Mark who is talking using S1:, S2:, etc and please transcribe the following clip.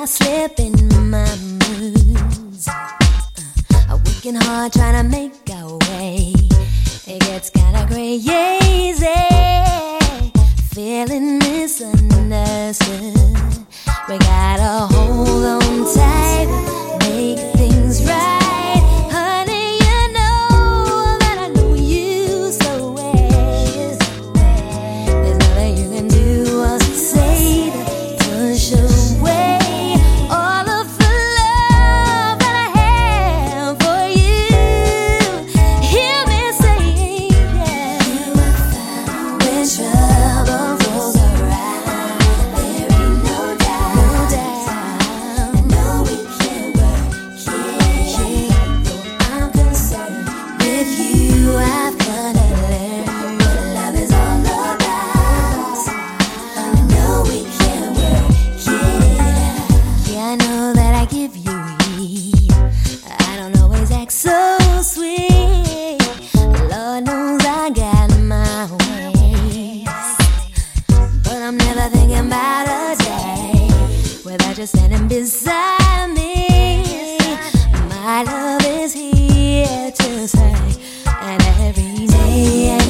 S1: I slip in my moods. I'm working hard trying to make our way. It gets kinda crazy, feeling misunderstood. We gotta hold on tight, make things right. Honey, you know that I know you so well. There's nothing you can do or say to push away all of the love that I have for you. Hear me saying, yeah. You will find when trouble rolls around, there ain't no doubt, no doubt. I know we can work it. I'm concerned with you. I've gotta learn what love is all about. I know we can work it. Yeah, I know that I give you heat. I don't always act so sweet. Lord knows I got my ways, but I'm never thinking about a day without you standing beside me. My love is here to stay, and every day